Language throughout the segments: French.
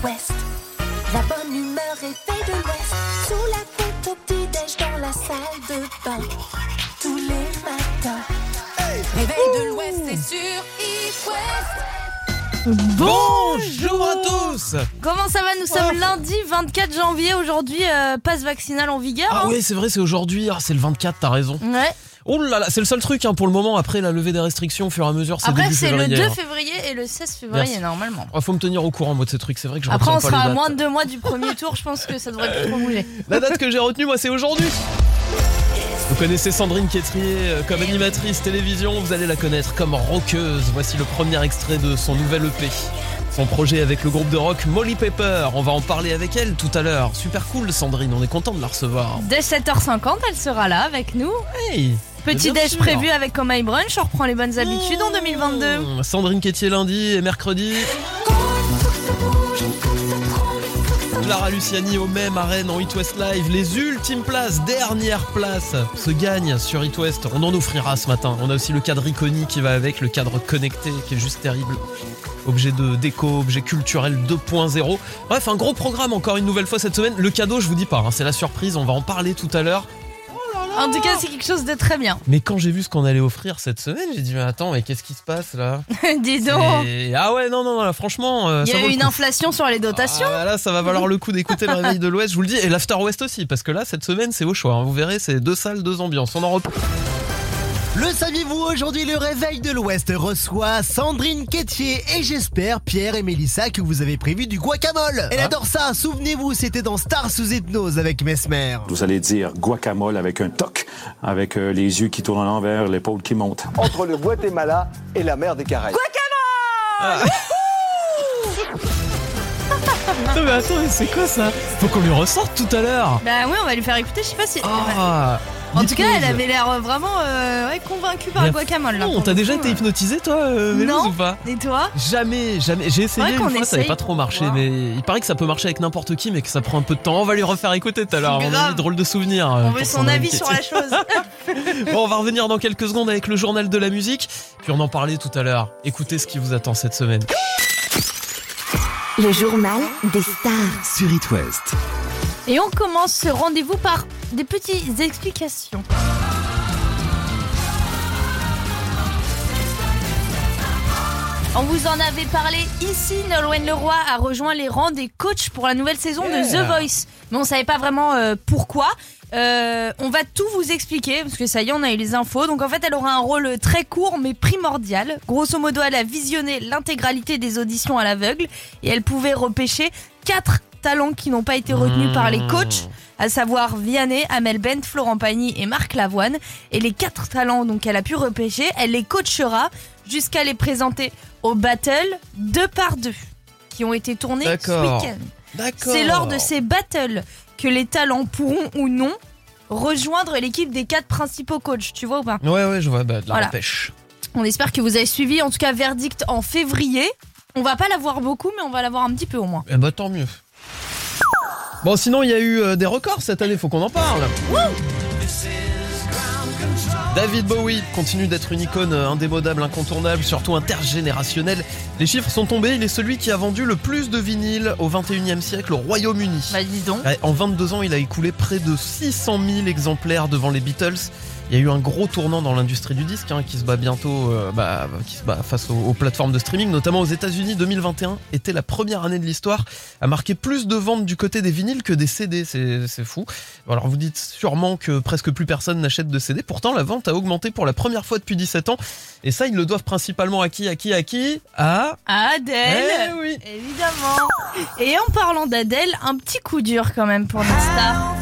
West. La bonne humeur est faite de l'Ouest. Sous la tête au petit-déj dans la salle de bain. Tous les matins. Réveil de l'Ouest, c'est sur It West. Bonjour à tous. Comment ça va? Nous sommes lundi 24 janvier. Aujourd'hui, passe vaccinal en vigueur. Ah oui, c'est vrai, c'est aujourd'hui. Ah, c'est le 24, t'as raison. Ouais. Oh là là, c'est le seul truc pour le moment. Après la levée des restrictions, au fur et à mesure, c'est Après, début c'est février. le 2 février et le 16 février, Merci. Normalement. Faut me tenir au courant, moi, de ces trucs. C'est vrai que je Après, retiens on pas sera les à dates. moins de 2 mois du premier tour. Je pense que ça devrait plus trop bouger. La date que j'ai retenue, moi, c'est aujourd'hui. Vous connaissez Sandrine Quétrier comme animatrice télévision. Vous allez la connaître comme rockeuse. Voici le premier extrait de son nouvel EP. Son projet avec le groupe de rock Molly Pepper. On va en parler avec elle tout à l'heure. Super cool, Sandrine. On est content de la recevoir. Dès 7h50, elle sera là avec nous. Hey, Petit bien déj sûr. prévu avec Comay Brunch. On reprend les bonnes habitudes en 2022. Sandrine Quétier lundi et mercredi. Clara Luciani au même à Rennes en It West Live. Les ultimes places, dernière place, se gagnent sur It West. On en offrira ce matin. On a aussi le cadre iconique qui va avec, le cadre connecté qui est juste terrible. Objet de déco, objet culturel 2.0. Bref, un gros programme encore une nouvelle fois cette semaine. Le cadeau, je vous dis pas, c'est la surprise. On va en parler tout à l'heure. En tout cas, c'est quelque chose de très bien. Mais quand j'ai vu ce qu'on allait offrir cette semaine, j'ai dit mais attends, mais qu'est-ce qui se passe là? Dis donc. Ah ouais, non, là, franchement, Il y ça a vaut eu le une coup. inflation sur les dotations. Ah, là, ça va valoir le coup d'écouter le réveil de l'Ouest, je vous le dis, et l'After West aussi, parce que là, cette semaine, c'est au choix. Vous verrez, c'est 2 salles, 2 ambiances. On en reparle. Le saviez-vous, aujourd'hui le réveil de l'Ouest reçoit Sandrine Quétier et j'espère Pierre et Mélissa que vous avez prévu du guacamole. Elle adore ça, souvenez-vous, c'était dans Star sous hypnose avec Mesmer. Vous allez dire guacamole avec un toc, avec les yeux qui tournent à l'envers, l'épaule qui monte. Entre le Guatemala et la mer des Caraïbes. Non mais attends, c'est quoi ça? Faut qu'on lui ressorte tout à l'heure. Bah oui, on va lui faire écouter. Je sais pas si. Ah, En tout cas, elle hypnose. avait l'air vraiment convaincue par Mais le guacamole. Là, non, pour t'as le déjà coup, été hypnotisé toi, Mélose, Non. ou pas? Et toi? Jamais. J'ai essayé Ouais, une qu'on fois, ça n'avait essaye. pas trop marché, Wow. mais il paraît que ça peut marcher avec n'importe qui, mais que ça prend un peu de temps. On va lui refaire écouter tout à l'heure. On a Grave. mis drôle de souvenirs. On pour veut son Sandrine avis Quétier. sur la chose. Bon, on va revenir dans quelques secondes avec le journal de la musique, puis on en parlait tout à l'heure. Écoutez ce qui vous attend cette semaine. Le journal des stars. Sur It West. Et on commence ce rendez-vous par des petites explications. On vous en avait parlé ici, Nolwenn Leroy a rejoint les rangs des coachs pour la nouvelle saison de The Voice. Mais on savait pas vraiment pourquoi. On va tout vous expliquer, parce que ça y est, on a eu les infos. Donc en fait, elle aura un rôle très court mais primordial. Grosso modo, elle a visionné l'intégralité des auditions à l'aveugle et elle pouvait repêcher 4 talents qui n'ont pas été retenus par les coachs, à savoir Vianney, Amel Bent, Florent Pagny et Marc Lavoine. Et les 4 talents donc qu'elle a pu repêcher, elle les coachera jusqu'à les présenter au battle 2 par 2 qui ont été tournés ce D'accord. week-end. D'accord. C'est lors de ces battles que les talents pourront ou non rejoindre l'équipe des 4 principaux coachs, tu vois ou pas? Ouais, je vois, de la Voilà. repêche. On espère que vous avez suivi, en tout cas verdict en février. On va pas l'avoir beaucoup, mais on va l'avoir un petit peu au moins. Eh bah tant mieux. Bon, sinon il y a eu des records cette année, faut qu'on en parle. David Bowie continue d'être une icône indémodable, incontournable, surtout intergénérationnelle. Les chiffres sont tombés, il est celui qui a vendu le plus de vinyles au 21e siècle au Royaume-Uni. Bah dis donc. Ouais, en 22 ans, il a écoulé près de 600 000 exemplaires devant les Beatles. Il y a eu un gros tournant dans l'industrie du disque qui se bat bientôt face aux plateformes de streaming, notamment aux États-Unis. 2021 était la première année de l'histoire à marquer plus de ventes du côté des vinyles que des CD. C'est fou. Alors vous dites sûrement que presque plus personne n'achète de CD. Pourtant, la vente a augmenté pour la première fois depuis 17 ans. Et ça, ils le doivent principalement à qui? À Adèle, Eh oui. évidemment. Et en parlant d'Adèle, un petit coup dur quand même pour notre star.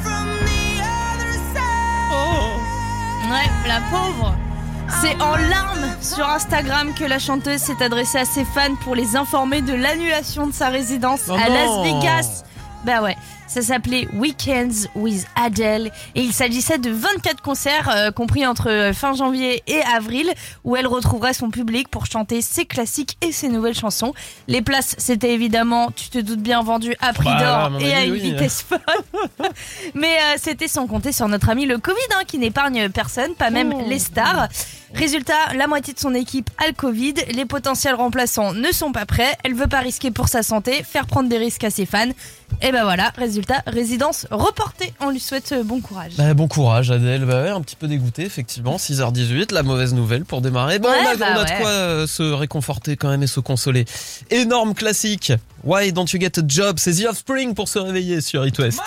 Ouais, la pauvre. C'est en larmes sur Instagram que la chanteuse s'est adressée à ses fans pour les informer de l'annulation de sa résidence Oh à non. Las Vegas. Bah ouais, Ça s'appelait Weekends with Adele et il s'agissait de 24 concerts compris entre fin janvier et avril où elle retrouverait son public pour chanter ses classiques et ses nouvelles chansons. Les places, c'était évidemment, tu te doutes bien, vendues à prix d'or et à une vitesse folle. Mais c'était sans compter sur notre ami le Covid qui n'épargne personne, pas même les stars. Résultat, la moitié de son équipe a le Covid, les potentiels remplaçants ne sont pas prêts, elle veut pas risquer pour sa santé, faire prendre des risques à ses fans. Et ben voilà, résultat, résidence reportée. On lui souhaite bon courage. Bon courage Adèle, un petit peu dégoûté effectivement, 6h18, la mauvaise nouvelle pour démarrer. On a de quoi se réconforter quand même et se consoler. Énorme classique, Why Don't You Get a Job, c'est The Offspring pour se réveiller sur It West.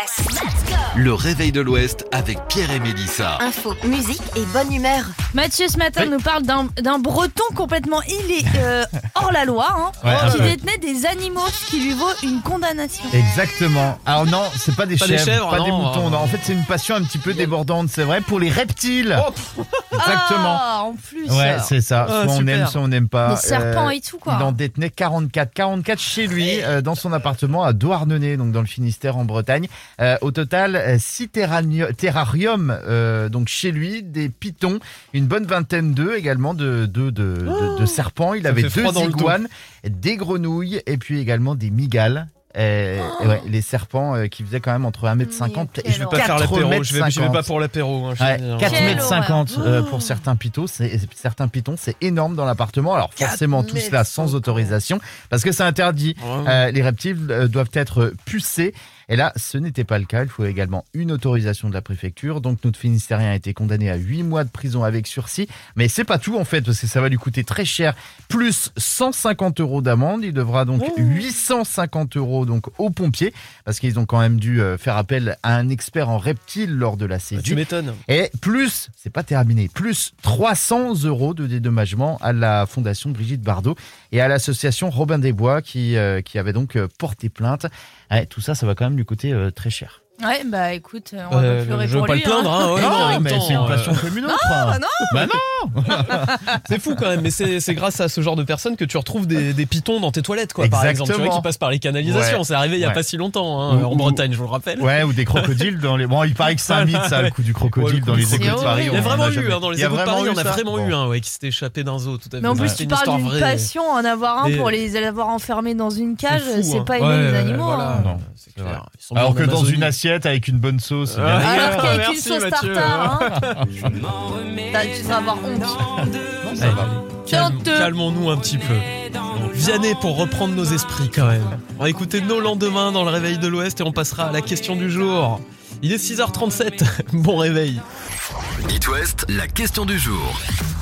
Le réveil de l'Ouest avec Pierre et Mélissa. Info, musique et bonne humeur. Mathieu ce matin nous parle d'un breton complètement hors la loi qui détenait des animaux, ce qui lui vaut une condamnation. Exactement. Alors non, c'est pas des chèvres, pas non, des moutons. Non, en fait, c'est une passion un petit peu débordante, c'est vrai, pour les reptiles. Exactement. Ah, en plus. Ouais, c'est ça. Soit on aime, soit on n'aime pas. Des serpents et tout, quoi. Il en détenait 44 chez lui, dans son appartement à Douarnenez, donc dans le Finistère en Bretagne. Au total, 6 terrariums donc chez lui, des pitons, une bonne vingtaine d'œufs également de serpents. Il avait 2 iguanes, des grenouilles et puis également des migales. Les serpents qui faisaient quand même entre 1m50 et je vais pas faire l'apéro, je vais pas pour l'apéro. 4m50 pour certains pitons, c'est énorme dans l'appartement. Alors forcément tout cela sans autorisation parce que c'est interdit. Les reptiles doivent être pucés. Et là, ce n'était pas le cas. Il faut également une autorisation de la préfecture. Donc, notre Finistérien a été condamné à 8 mois de prison avec sursis. Mais c'est pas tout, en fait, parce que ça va lui coûter très cher. Plus 150 € d'amende. Il devra donc 850 € donc aux pompiers. Parce qu'ils ont quand même dû faire appel à un expert en reptiles lors de la saisie. Tu m'étonnes. Et plus, c'est pas terminé, plus 300 € de dédommagement à la Fondation Brigitte Bardot et à l'association Robin des Bois qui avait donc porté plainte. Tout ça, ça va quand même lui coûter très cher. Ouais, écoute, on va pleurer je veux pour pas lui. le plaindre, non, mais c'est une passion comme une autre. Non. C'est fou quand même, mais c'est grâce à ce genre de personnes que tu retrouves des pitons dans tes toilettes, quoi, par exemple. Tu vois, qui passent par les canalisations. C'est arrivé il y a pas si longtemps, en Bretagne, je vous le rappelle. Ouais, ou des crocodiles dans les. Bon, il paraît que c'est un mythe, ça, le coup du crocodile dans les égouts de Paris. Il y a vraiment eu, dans les égouts de Paris, on a vraiment eu un qui s'était échappé d'un zoo, tout à fait. Mais en plus, tu parles d'une passion, en avoir un pour les avoir enfermés dans une cage, c'est pas aimer les animaux. Non, c'est clair. Alors que dans une assiette avec une bonne sauce. Alors qu'avec une sauce tartare, tu vas avoir honte. Calmons-nous un petit peu. Vianney pour reprendre nos esprits quand même. On va écouter Nos lendemains dans le réveil de l'Ouest et on passera à la question du jour. Il est 6h37, bon réveil. It West, la question du jour.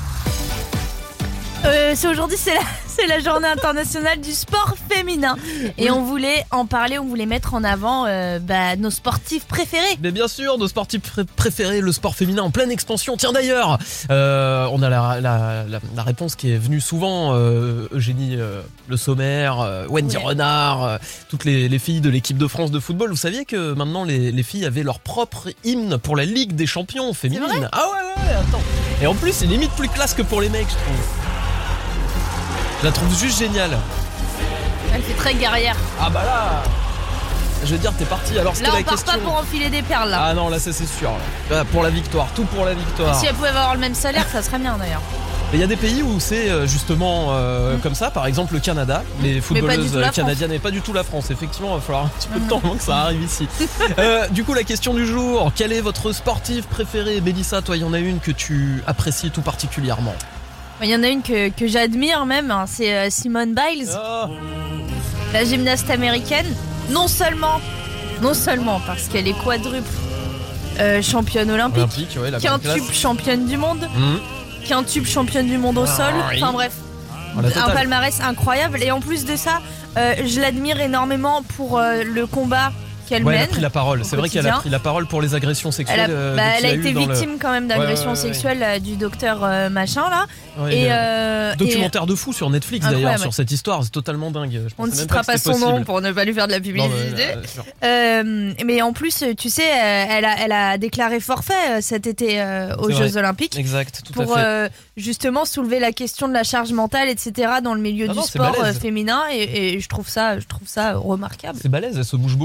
Aujourd'hui, c'est la journée internationale du sport féminin. Et on voulait en parler, on voulait mettre en avant nos sportifs préférés. Mais bien sûr, nos sportifs préférés, le sport féminin en pleine expansion. Tiens d'ailleurs, on a la réponse qui est venue souvent. Eugénie Le Sommer, Wendy Renard, toutes les filles de l'équipe de France de football. Vous saviez que maintenant les filles avaient leur propre hymne pour la Ligue des champions féminine. Ah ouais, attends. Et en plus, c'est limite plus classe que pour les mecs, je trouve. Je la trouve juste géniale. Elle fait très guerrière. Ah bah là, je veux dire, t'es parti. Alors c'était là, la question. Là, on part pas pour enfiler des perles là. Ah non, là ça c'est sûr. Là, pour la victoire, tout pour la victoire. Si elle pouvait avoir le même salaire, ça serait bien d'ailleurs. Il y a des pays où c'est justement comme ça, par exemple le Canada, les footballeuses canadiennes et pas du tout la France. Effectivement, il va falloir un petit peu de temps avant que ça arrive ici. Du coup, la question du jour, quel est votre sportif préféré? Mélissa, toi, il y en a une que tu apprécies tout particulièrement? Il y en a une que j'admire même, c'est Simone Biles, la gymnaste américaine. Non seulement parce qu'elle est quadruple championne olympique, quintuple championne du monde, quintuple championne du monde au sol, enfin bref, un palmarès incroyable. Et en plus de ça, je l'admire énormément pour le combat qu'elle mène. Elle a pris la parole. C'est vrai qu'elle a pris la parole pour les agressions sexuelles. Elle a été victime quand même d'agressions sexuelles du docteur machin là. Documentaire de fou sur Netflix d'ailleurs sur cette histoire, c'est totalement dingue. On ne citera pas son nom pour ne pas lui faire de la publicité. Mais en plus, tu sais, elle a déclaré forfait cet été aux Jeux Olympiques. Exact, tout pour à fait. Justement soulever la question de la charge mentale, etc. dans le milieu du sport féminin. Et je trouve ça remarquable. C'est balèze, elle se bouge beaucoup. Tu peux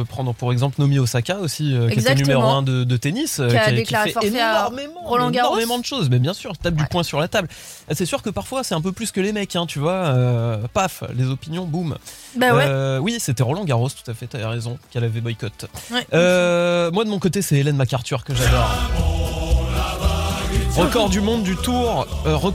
peut prendre pour exemple Naomi Osaka aussi, qui était numéro 1 de tennis, qui a déclaré fait forfait à Roland Garros. Énormément de choses, mais bien sûr, tape du poing sur la table. C'est sûr que parfois c'est un peu plus que les mecs, hein, tu vois. Paf, les opinions, boum. Bah ouais. Oui, c'était Roland Garros, tout à fait, t'avais raison, qu'elle avait boycott. Ouais. Moi de mon côté, c'est Hélène MacArthur que j'adore. Record du monde du tour,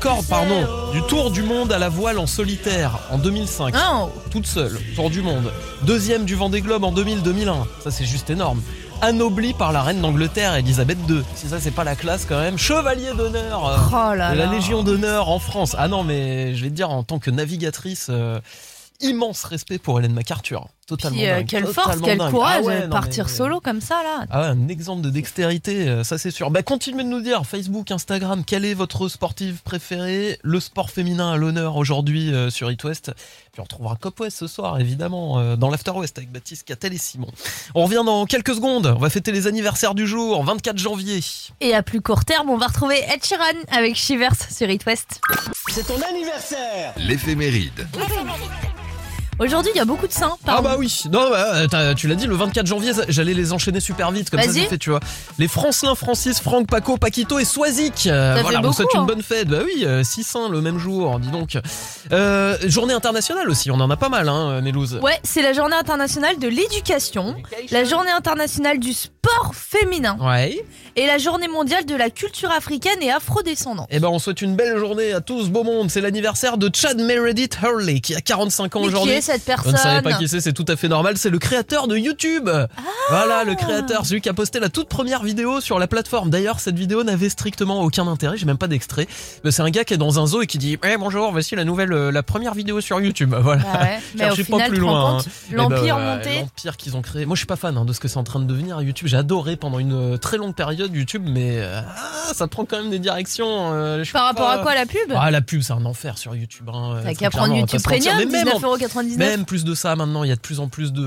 du tour du monde à la voile en solitaire en 2005, toute seule, tour du monde. Deuxième du Vendée Globe en 2000-2001, ça c'est juste énorme. Anobli par la reine d'Angleterre, Elisabeth II. Si ça c'est pas la classe quand même. Chevalier d'honneur de la Légion d'honneur en France. Ah non mais je vais te dire, en tant que navigatrice, immense respect pour Hélène MacArthur. Totalement dingue. Quelle force, quel courage de partir solo comme ça là. Ah ouais, un exemple de dextérité, ça c'est sûr. Continuez de nous dire, Facebook, Instagram, quel est votre sportive préféré, le sport féminin à l'honneur aujourd'hui sur It West. Puis on retrouvera Cop West ce soir évidemment dans l'After West avec Baptiste, Catel et Simon. On revient dans quelques secondes, on va fêter les anniversaires du jour, 24 janvier. Et à plus court terme, on va retrouver Ed Sheeran avec Shivers sur It West. C'est ton anniversaire. L'éphéméride. Aujourd'hui, il y a beaucoup de saints. Ah bah oui, non, tu l'as dit, le 24 janvier, j'allais les enchaîner super vite, comme ça c'est fait, tu vois. Les Francelin, Francis, Franck, Paco, Paquito et Swazik. Voilà, on souhaite une bonne fête. Bah oui, 6 saints le même jour, dis donc. Journée internationale aussi, on en a pas mal, hein, Nélouse. Ouais, c'est la journée internationale de l'éducation, la journée internationale du sport féminin. Ouais. Et la journée mondiale de la culture africaine et afrodescendante. Eh ben, on souhaite une belle journée à tous, beau monde. C'est l'anniversaire de Chad Meredith Hurley, qui a 45 ans aujourd'hui. Qui est cette personne? Vous ne savez pas qui c'est tout à fait normal. C'est le créateur de YouTube. Voilà, le créateur, celui qui a posté la toute première vidéo sur la plateforme. D'ailleurs, cette vidéo n'avait strictement aucun intérêt. J'ai même pas d'extrait. C'est un gars qui est dans un zoo et qui dit bonjour, voici la première vidéo sur YouTube. Voilà. Ah ouais, mais au final, pas plus loin. L'empire monté. L'empire qu'ils ont créé. Moi, je suis pas fan de ce que c'est en train de devenir YouTube. J'ai adoré pendant une très longue période YouTube, mais ça prend quand même des directions. Par rapport à quoi, la pub? La pub, c'est un enfer sur YouTube. T'as qu'à prendre YouTube Premium, 19,99€. Même plus de ça, maintenant, il y a de plus en plus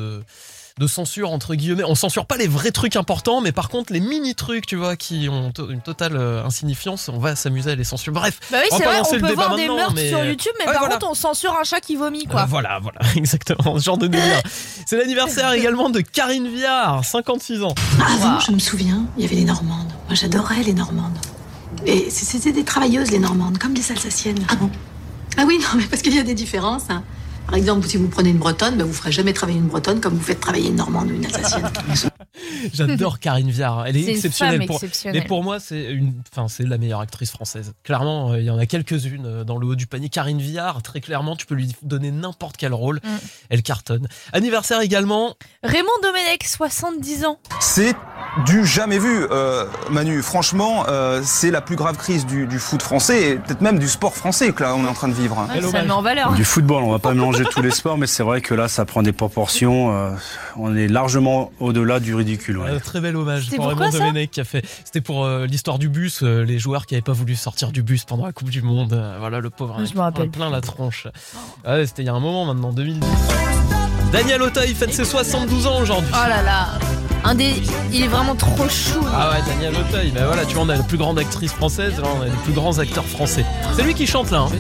de censure, entre guillemets. On censure pas les vrais trucs importants, mais par contre, les mini-trucs, tu vois, qui ont une totale insignifiance, on va s'amuser à les censurer. Bref, bah oui, c'est vrai, on peut voir des meurtres sur YouTube, mais par contre, on censure un chat qui vomit, quoi. Voilà, exactement, ce genre de délire. C'est l'anniversaire également de Karine Viard, 56 ans. Avant, je me souviens, il y avait les Normandes. Moi, j'adorais les Normandes. Et c'était des travailleuses, les Normandes, comme les Alsaciennes. Ah bon? Ah oui, non, mais parce qu'il y a des différences, hein. Par exemple, si vous prenez une Bretonne, vous ferez jamais travailler une Bretonne comme vous faites travailler une Normande ou une Alsacienne. J'adore Karine Viard, elle est exceptionnelle. Exceptionnelle. Mais pour moi, c'est la meilleure actrice française. Clairement, il y en a quelques-unes dans le haut du panier. Karine Viard, très clairement, tu peux lui donner n'importe quel rôle, elle cartonne. Anniversaire également. Raymond Domenech, 70 ans. C'est du jamais vu, Manu. Franchement, c'est la plus grave crise du foot français et peut-être même du sport français que là on est en train de vivre. Ça met en valeur. Du football, on va pas mélanger tous les sports, mais c'est vrai que là, ça prend des proportions. On est largement au-delà du ridicule. Ouais. Très bel hommage pour Raymond Domenech qui a fait. C'était pour l'histoire du bus, les joueurs qui n'avaient pas voulu sortir du bus pendant la Coupe du Monde. Voilà, le pauvre. Je me rappelle. Plein la tronche. C'était il y a un moment maintenant, 2010. Daniel Auteuil fête ses 72 ans aujourd'hui. Oh là là. Il est vraiment trop chou. Ah ouais, Daniel Auteuil. Ben voilà, tu vois, on a la plus grande actrice française, là, on a les plus grands acteurs français. C'est lui qui chante là.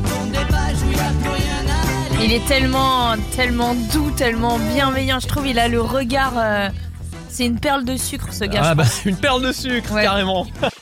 Il est tellement doux, tellement bienveillant. Je trouve il a le regard. C'est une perle de sucre, ce gars. Une perle de sucre, carrément. Quand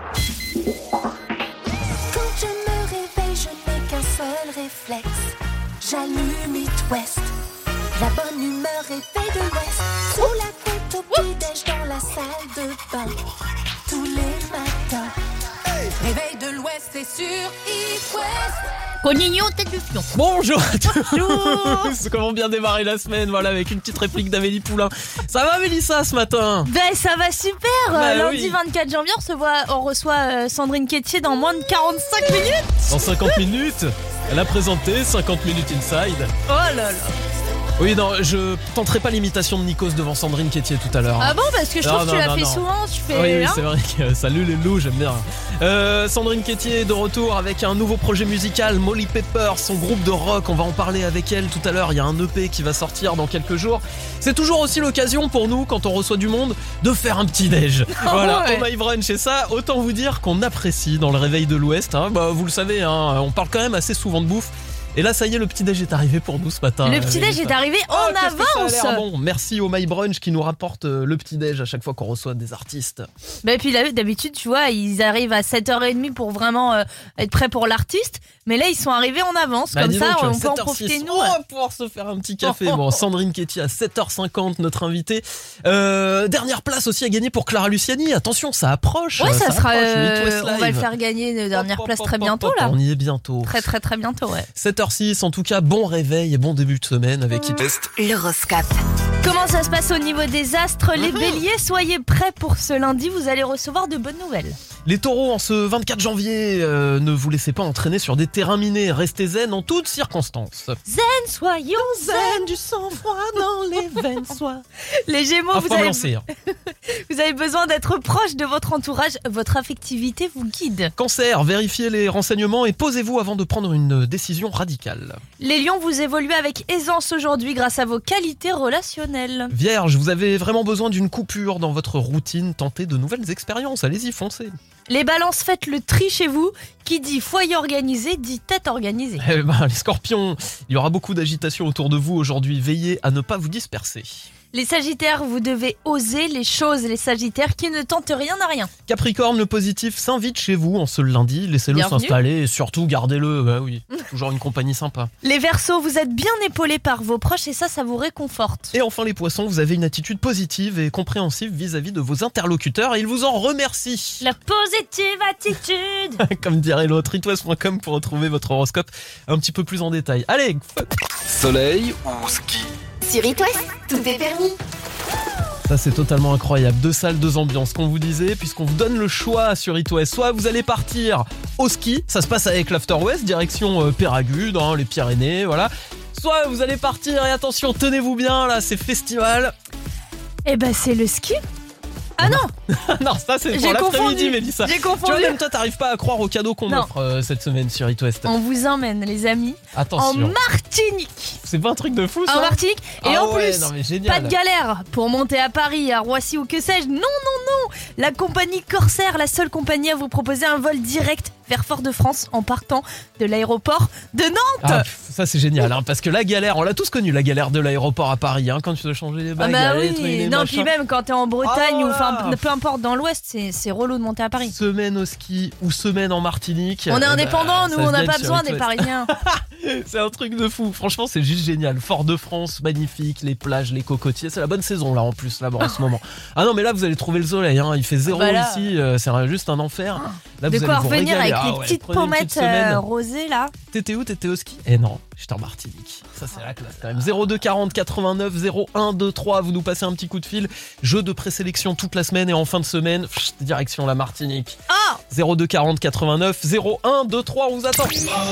je me réveille, je n'ai qu'un seul réflexe. J'allume It West. La bonne humeur réveille de l'Ouest. Sous la couette au petit-déj dans la salle de bain. Tous les matins. Réveil de l'Ouest, c'est sur It West. Conignon, tête de fion. Bonjour à tous. Comment bien démarrer la semaine, voilà, avec une petite réplique d'Amélie Poulain. Ça va, Mélissa, ce matin? Ça va super. Lundi 24 janvier, on reçoit Sandrine Quétier dans moins de 45 minutes. Dans 50 minutes, elle a présenté 50 minutes Inside. Oh là là. Oui, non, je tenterai pas l'imitation de Nikos devant Sandrine Quétier tout à l'heure. Ah bon, parce que je trouve que tu l'as fait souvent. Oui, c'est vrai que salut les loups, j'aime bien. Sandrine Quétier est de retour avec un nouveau projet musical, Molly Pepper, son groupe de rock. On va en parler avec elle tout à l'heure. Il y a un EP qui va sortir dans quelques jours. C'est toujours aussi l'occasion pour nous, quand on reçoit du monde, de faire un petit déj. Voilà, on va y brunch et ça, autant vous dire qu'on apprécie dans le réveil de l'Ouest. Vous le savez, on parle quand même assez souvent de bouffe. Et là, ça y est, le petit-déj est arrivé pour nous ce matin. Le petit-déj est arrivé en qu'est-ce que ça a avance. l'air bon. Merci au My Brunch qui nous rapporte le petit-déj à chaque fois qu'on reçoit des artistes. Et puis là, d'habitude, tu vois, ils arrivent à 7h30 pour vraiment être prêts pour l'artiste. Mais là, ils sont arrivés en avance. Comme dis ça, donc, on peut en 7h06, profiter, nous. on va pouvoir se faire un petit café. Bon, Sandrine Ketty à 7h50, notre invitée. Dernière place aussi à gagner pour Clara Luciani. Attention, ça approche. Ouais, ça sera. approche, It West On va le Live. faire gagner une dernière place très bientôt, là. On y est bientôt. Très, très, très bientôt, ouais. 7h06, en tout cas, bon réveil et bon début de semaine avec It West. L'horoscope. Comment ça se passe au niveau des astres? Les béliers, soyez prêts pour ce lundi, vous allez recevoir de bonnes nouvelles. Les taureaux, en ce 24 janvier, ne vous laissez pas entraîner sur des terrains minés. Restez zen en toutes circonstances. Zen, soyons zen. Du sang-froid dans les veines, soit. Les gémeaux, Ah, faut me lancer, hein. vous avez besoin d'être proche de votre entourage. Votre affectivité vous guide. Cancer, vérifiez les renseignements et posez-vous avant de prendre une décision radicale. Les lions, vous évoluez avec aisance aujourd'hui grâce à vos qualités relationnelles. Vierge, vous avez vraiment besoin d'une coupure dans votre routine. Tentez de nouvelles expériences. Allez-y, foncez. Les balances, faites le tri chez vous. Qui dit foyer organisé dit tête organisée. Les scorpions, il y aura beaucoup d'agitation autour de vous aujourd'hui. Veillez à ne pas vous disperser. Les sagittaires, vous devez oser les choses. Les sagittaires qui ne tentent rien à rien. Capricorne, le positif s'invite chez vous en ce lundi. Laissez-le Bienvenue. s'installer et surtout gardez-le. Bah oui, toujours une compagnie sympa. Les verseaux, vous êtes bien épaulés par vos proches et ça vous réconforte. Et enfin les poissons, vous avez une attitude positive et compréhensive vis-à-vis de vos interlocuteurs et ils vous en remercient. La positive attitude. Comme dirait l'autre, itwest.com pour retrouver votre horoscope un petit peu plus en détail. Allez, Soleil ou ski? Sur It West, tout est permis. ça c'est totalement incroyable. 2 salles, 2 ambiances, qu'on vous disait, puisqu'on vous donne le choix sur It West. Soit vous allez partir au ski, ça se passe avec l'After West, direction Péragude, hein, les Pyrénées, voilà. Soit vous allez partir, et attention, tenez-vous bien, là c'est festival. Eh ben c'est le ski. Ah non, Non, ça c'est pour J'ai l'après-midi, confondu. Mélissa. J'ai Tu vois, confondu. même toi, t'arrives pas à croire aux cadeaux qu'on Non. offre cette semaine sur It West. On vous emmène les amis en Attention, Martinique. c'est pas un truc de fou ça? En Martinique. Et Ah en ouais, plus, non, mais génial. pas de galère pour monter à Paris, à Roissy ou que sais-je. Non, non, non. La compagnie Corsair, la seule compagnie à vous proposer un vol direct vers Fort-de-France en partant de l'aéroport de Nantes. Ah, ça c'est génial, hein, parce que la galère, on l'a tous connu, la galère de l'aéroport à Paris, hein, quand tu dois changer les Ah bagages, bah les trucs, oui, les non, machins. puis même quand t'es en Bretagne Ah ou enfin là. peu importe dans l'Ouest, c'est relou de monter à Paris. Semaine au ski ou semaine en Martinique. On est bah, indépendants, nous, ça on se n'a gagne pas sur besoin It des West. Parisiens. C'est un truc de fou, franchement c'est juste génial. Fort-de-France, magnifique, les plages, les cocotiers, c'est la bonne saison là en plus, là-bas en ce moment. Ah non mais là vous allez trouver le soleil, hein. Il fait 0 Bah là. ici, c'est juste un enfer. Là, De vous quoi allez vous revenir régaler. avec Ah les ouais, petites prenez une petite pommettes semaine. rosées là. T'étais où? T'étais au ski? Eh non, j'étais en Martinique. Ça c'est la classe quand même. 02 40 89 01 23, vous nous passez un petit coup de fil. Jeu de présélection toute la semaine et en fin de semaine, direction la Martinique. Ah 02 40 89 01 23, on vous attend.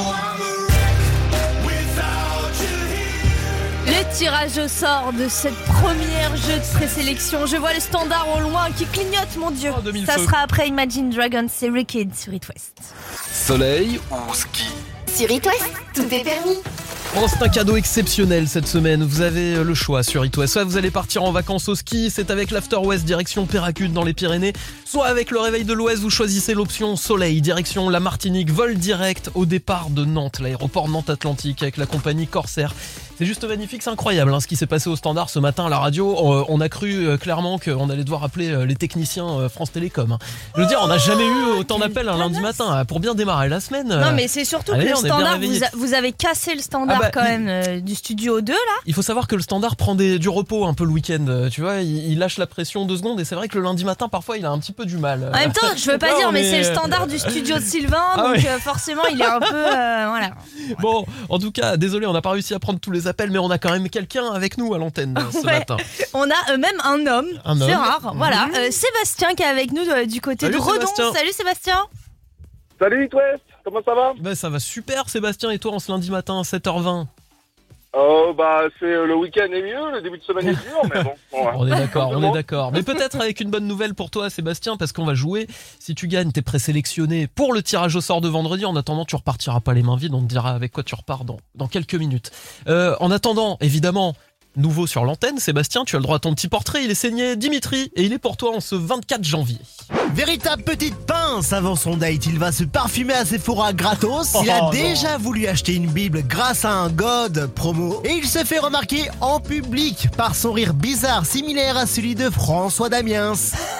Le tirage au sort de cette première jeu de présélection. Je vois le standard au loin qui clignote, mon Dieu. Oh, 2000 Ça feux. sera après Imagine Dragons et Wicked sur It West. Soleil ou ski? Sur It West, tout est permis. Bon, c'est un cadeau exceptionnel cette semaine. Vous avez le choix sur It West. Soit vous allez partir en vacances au ski, c'est avec l'After West direction Péragude dans les Pyrénées. Soit avec le Réveil de l'Ouest, vous choisissez l'option Soleil direction la Martinique. Vol direct au départ de Nantes, l'aéroport Nantes-Atlantique avec la compagnie Corsair. C'est juste magnifique, c'est incroyable hein, ce qui s'est passé au standard ce matin à la radio. On a cru clairement qu'on allait devoir appeler les techniciens France Télécom. Hein. Je veux dire, on n'a jamais eu autant d'appels un lundi matin hein, pour bien démarrer la semaine. Non, mais c'est surtout allez, que le on est bien standard, réveillés. vous avez cassé le standard Ah bah, quand même du studio 2 là. Il faut savoir que le standard prend du repos un peu le week-end, tu vois, il lâche la pression 2 secondes et c'est vrai que le lundi matin parfois il a un petit peu du mal. En même temps, je veux pas Ouais, dire, on mais est- c'est le standard du studio de Sylvain, Ah donc ouais. forcément il est un peu voilà. Bon, en tout cas, désolé, on n'a pas réussi à prendre tous les appels, mais on a quand même quelqu'un avec nous à l'antenne ce Ouais. matin. On a même un homme, Un c'est homme. rare. Voilà, Sébastien qui est avec nous du côté Salut, de Redon. Sébastien. Salut Sébastien. Salut It West, comment ça va? Ben, ça va super Sébastien, et toi en ce lundi matin à 7h20? Oh bah c'est le week-end est mieux, le début de semaine est dur, mais bon. Ouais. On est d'accord, on Bon. est d'accord. Mais peut-être avec une bonne nouvelle pour toi Sébastien, parce qu'on va jouer. Si tu gagnes, t'es présélectionné pour le tirage au sort de vendredi. En attendant, tu repartiras pas les mains vides, on te dira avec quoi tu repars dans quelques minutes. En attendant, évidemment, nouveau sur l'antenne, Sébastien, tu as le droit à ton petit portrait, il est signé Dimitri et il est pour toi en ce 24 janvier. Véritable petite pince avant son date, il va se parfumer à Sephora gratos. Il a déjà voulu acheter une Bible grâce à un God promo. Et il se fait remarquer en public par son rire bizarre similaire à celui de François Damiens.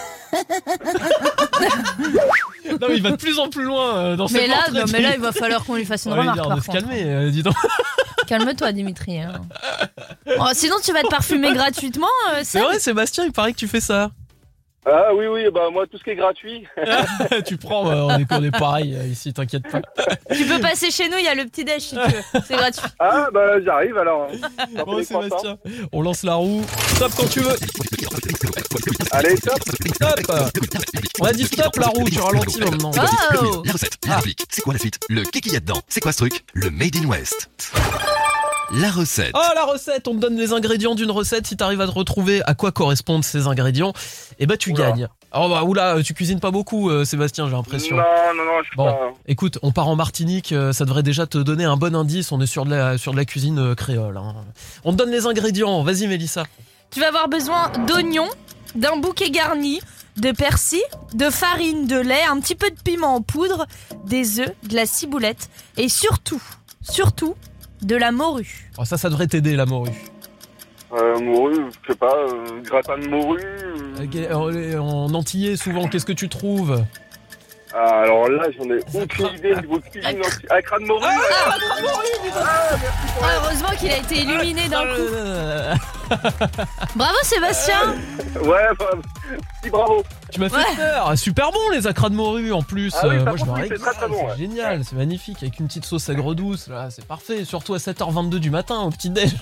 Non, mais il va de plus en plus loin dans ses portraits. Mais là, il va falloir qu'on lui fasse une remarque. On va se calmer, dis donc. Calme-toi, Dimitri. Hein. Oh, sinon, tu vas te parfumer gratuitement. C'est vrai, Sébastien, il paraît que tu fais ça. Ah oui, bah moi tout ce qui est gratuit. Tu prends, on est pareil ici, t'inquiète pas. Tu peux passer chez nous, il y a le petit déj si tu veux, c'est gratuit. Ah bah j'arrive alors. Bon Sébastien, on lance la roue, stop quand tu veux. Allez, stop. On a dit stop la roue, tu ralentis maintenant. Oh la recette, la réplique, c'est quoi la suite? Le qu'est-ce qu'il y a dedans? C'est quoi ce truc? Le Made in West. La recette. Oh la recette, on te donne les ingrédients d'une recette. Si t'arrives à te retrouver à quoi correspondent ces ingrédients, eh ben tu gagnes. Oh bah oula, tu cuisines pas beaucoup Sébastien, j'ai l'impression. Non, je suis pas... Écoute, on part en Martinique, ça devrait déjà te donner un bon indice, on est sur de la cuisine créole. Hein. On te donne les ingrédients, vas-y Mélissa. Tu vas avoir besoin d'oignons, d'un bouquet garni, de persil, de farine, de lait, un petit peu de piment en poudre, des œufs, de la ciboulette et surtout, de la morue. Oh, ça devrait t'aider la morue. Morue, je sais pas, gratin de morue. En antillais souvent, qu'est-ce que tu trouves? Ah, alors là, j'en ai aucune idée niveau cuisine. Un crâne de morue. Crâne de morue. Heureusement qu'il a été illuminé d'un coup. Bravo Sébastien. Ouais, si bravo. Tu m'as fait peur. Super bon les acras de morue en plus. Ah oui, moi je me c'est régale. très bon. C'est génial, c'est magnifique avec une petite sauce aigre douce. Là, c'est parfait. Surtout à 7h22 du matin au petit déj.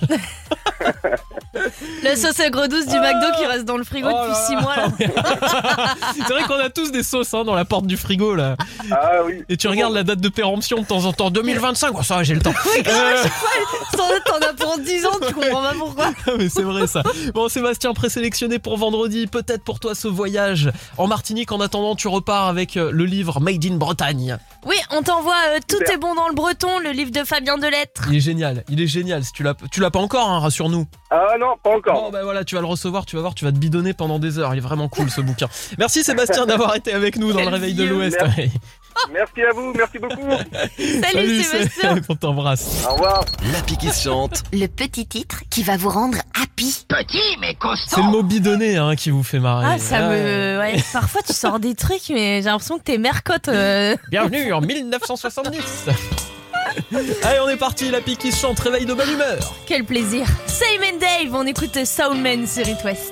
La sauce aigre douce du McDo qui reste dans le frigo depuis 6 mois là. C'est vrai qu'on a tous des sauces dans la porte du frigo là. Ah oui. Et tu regardes la date de péremption de temps en temps. 2025, ça va, j'ai le temps. Oui, t'en as pour 10 ans, tu comprends pas pourquoi. Mais c'est vrai ça. Bon Sébastien, présélectionné pour vendredi, peut-être pour toi ce voyage en Martinique. En attendant, tu repars avec le livre Made in Bretagne. Oui, on t'envoie Tout est bon dans le breton, le livre de Fabien Delettre. Il est génial. Si tu l'as pas encore, hein, rassure-nous. Ah non, pas encore. Bon bah voilà, tu vas le recevoir, tu vas voir, tu vas te bidonner pendant des heures. Il est vraiment cool ce bouquin. Merci Sébastien d'avoir été avec nous dans le Réveil de l'Ouest. Merci à vous, merci beaucoup. Salut Sébastien. On t'embrasse. Au revoir. L'appli qui se chante. Le petit titre qui va vous rendre happy. Petit mais costaud. C'est le mot bidonné qui vous fait marrer. Ah ça me... Ouais, parfois tu sors des trucs mais j'ai l'impression que t'es mercotte. Bienvenue en 1970. Allez, on est parti, la pique qui se chante, réveil de bonne humeur. Quel plaisir. Simon Dave, on écoute Soulman sur It West.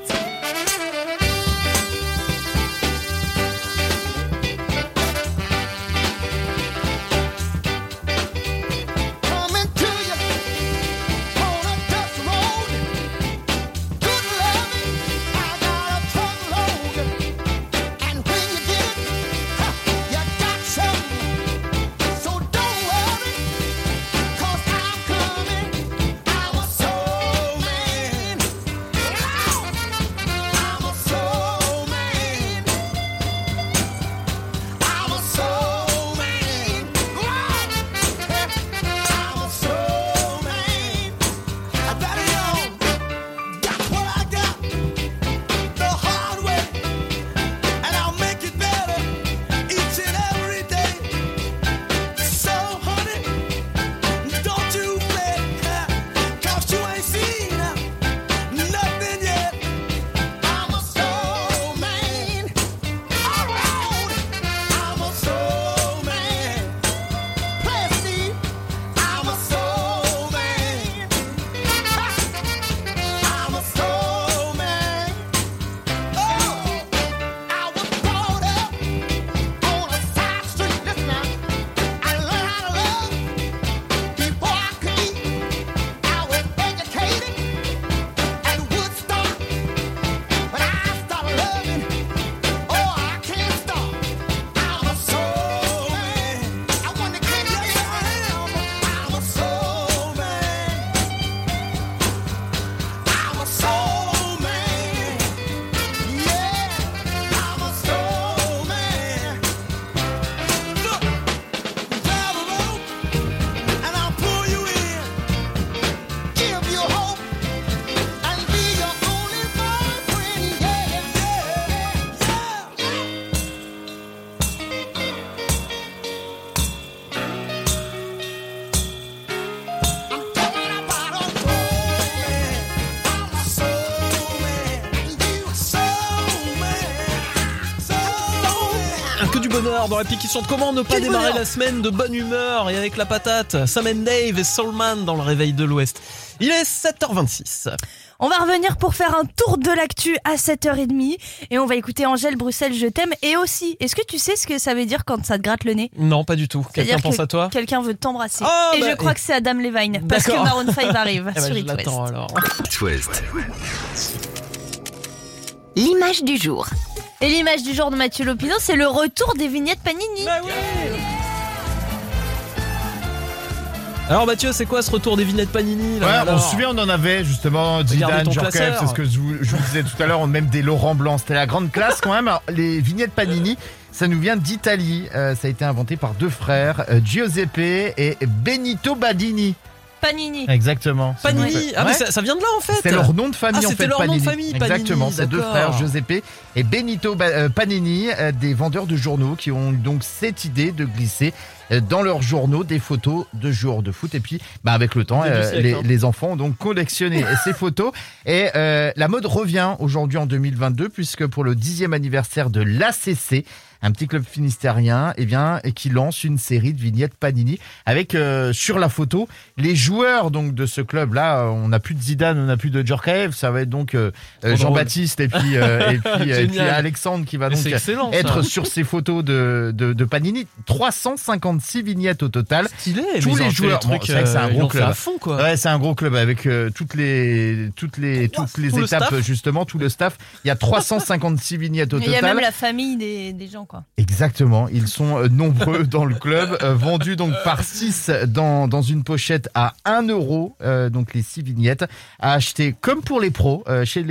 bonheur dans la pique qui chante. Comment ne pas démarrer la semaine de bonne humeur et avec la patate. Sam and Dave et Soulman dans le réveil de l'Ouest. Il est 7h26. On va revenir pour faire un tour de l'actu à 7h30 et on va écouter Angèle Bruxelles, je t'aime. Et aussi, est-ce que tu sais ce que ça veut dire quand ça te gratte le nez? Non, pas du tout. Quelqu'un pense à toi? Quelqu'un veut t'embrasser. Oh, et je crois que c'est Adam Levine. Parce que Maroon 5 arrive sur It West. Alors. It West. L'image du jour. Et l'image du jour de Mathieu Lopino, c'est le retour des vignettes Panini. Bah oui. Alors Mathieu, c'est quoi ce retour des vignettes Panini là, on se souvient, on en avait justement Zidane, Djorkaeff, c'est ce que je vous disais tout à l'heure, même des Laurent Blanc, c'était la grande classe quand même. Alors, les vignettes Panini, ça nous vient d'Italie, ça a été inventé par deux frères, Giuseppe et Benito Badini. Panini. Exactement. Panini. Ah mais ça vient de là en fait. C'est leur nom de famille en fait. C'était leur nom de famille. Exactement. Panini, c'est deux frères Giuseppe et Benito Panini, des vendeurs de journaux qui ont donc cette idée de glisser dans leurs journaux des photos de joueurs de foot et puis avec le temps les enfants ont donc collectionné ces photos et la mode revient aujourd'hui en 2022 puisque pour le 10e anniversaire de l'ACC, un petit club finistérien, qui lance une série de vignettes Panini avec sur la photo les joueurs donc de ce club-là. On n'a plus de Zidane, on n'a plus de Djorkaeff, ça va être donc Jean-Baptiste et puis Alexandre qui va donc être sur ces photos de Panini. 356 vignettes au total. Stylé. Tous les joueurs. C'est vrai que c'est un gros club. À fond, quoi. Ouais, c'est un gros club avec toutes les étapes justement, tout le staff. Il y a 356 vignettes au total. Il y a même la famille des gens, quoi. Exactement, ils sont nombreux dans le club, vendus donc par 6 dans une pochette à 1 €, donc les 6 vignettes, à acheter comme pour les pros chez les